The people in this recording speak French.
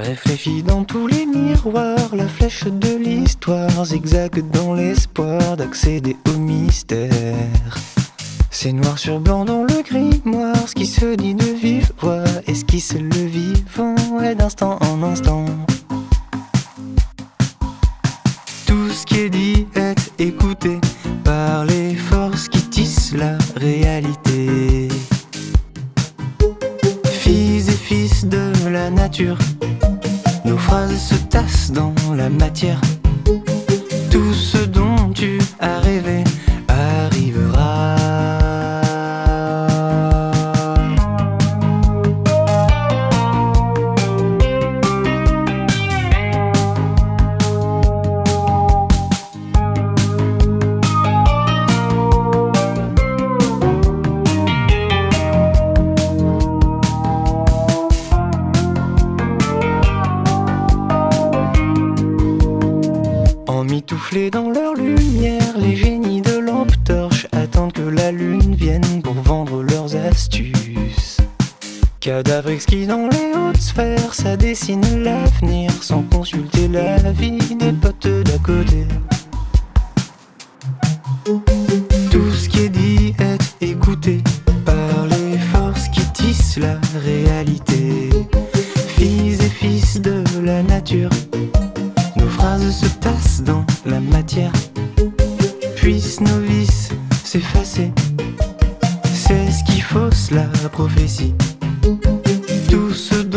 Réfléchis dans tous les miroirs, la flèche de l'histoire zigzague dans l'espoir d'accéder au mystère. C'est noir sur blanc dans le grimoire, ce qui se dit de vive voix esquisse le vivant et d'instant en instant. Tout ce qui est dit est écouté par les forces qui tissent la réalité. Fils et fils de la nature, nos phrases se tassent dans la matière. Tout ce dont tu as rêvé arrivera. Emmitouflés dans leur lumière, les génies de lampe torche attendent que la lune vienne pour vendre leurs astuces. Cadavre exquis dans les hautes sphères, ça dessine l'avenir sans consulter la vie des potes d'à côté. Tout ce qui est dit est écouté par les forces qui tissent la réalité. Fils et fils de la nature, nos phrases se tassent dans la matière. Puissent nos vices s'effacer, c'est ce qui fausse la prophétie. Tout ce